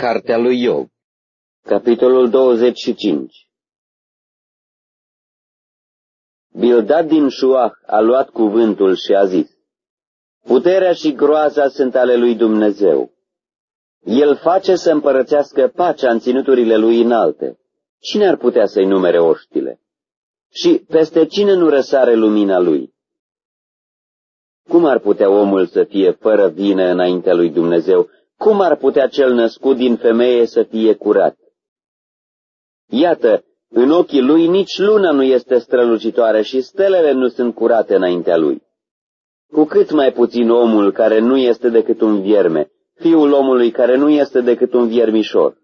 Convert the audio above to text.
Cartea lui Iov, capitolul 25. Bildad din Șuah a luat cuvântul și a zis: Puterea și groaza sunt ale lui Dumnezeu. El face să împărățească pacea în ținuturile lui înalte. Cine ar putea să-i numere oștile? Și peste cine nu răsare lumina lui? Cum ar putea omul să fie fără vină înaintea lui Dumnezeu? Cum ar putea cel născut din femeie să fie curat? Iată, în ochii lui nici luna nu este strălucitoare și stelele nu sunt curate înaintea lui. Cu cât mai puțin omul care nu este decât un vierme, fiul omului care nu este decât un viermișor.